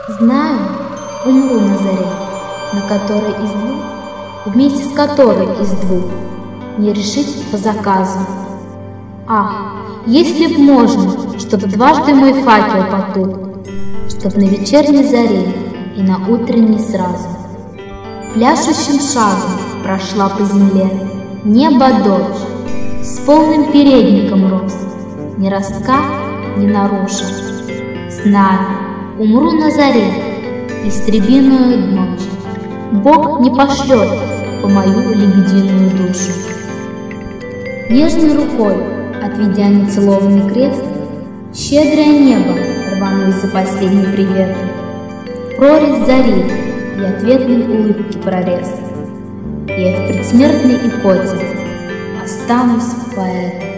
Знаю, умру на заре, на которой из двух, вместе с которой из двух, не решить по заказу. Ах, если б можно, чтоб дважды мой факел потух, чтоб на вечерней заре и на утренней сразу. Пляшущим шагом прошла по земле небо дочь, с полным передником роз, ни ростка, ни наружу. Знаю, умру на заре, истребиную ночь. Бог не пошлет по мою лебединую душу. Нежной рукой, отведя нецелованный крест, щедрое небо рванулось за последний привет. Прорезь зари и ответной улыбки прорез. Я в предсмертной икоте останусь поэтом.